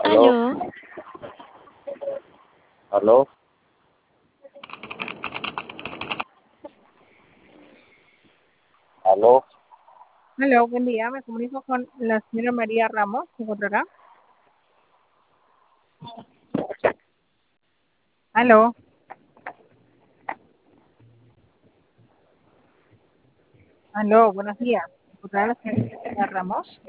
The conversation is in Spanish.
Aló, Aló, aló, aló. Hola, buen día. Me comunico con la señora María Ramos. ¿Se encontrará? Aló, aló, buenos días. ¿Se encontrará la señora María Ramos?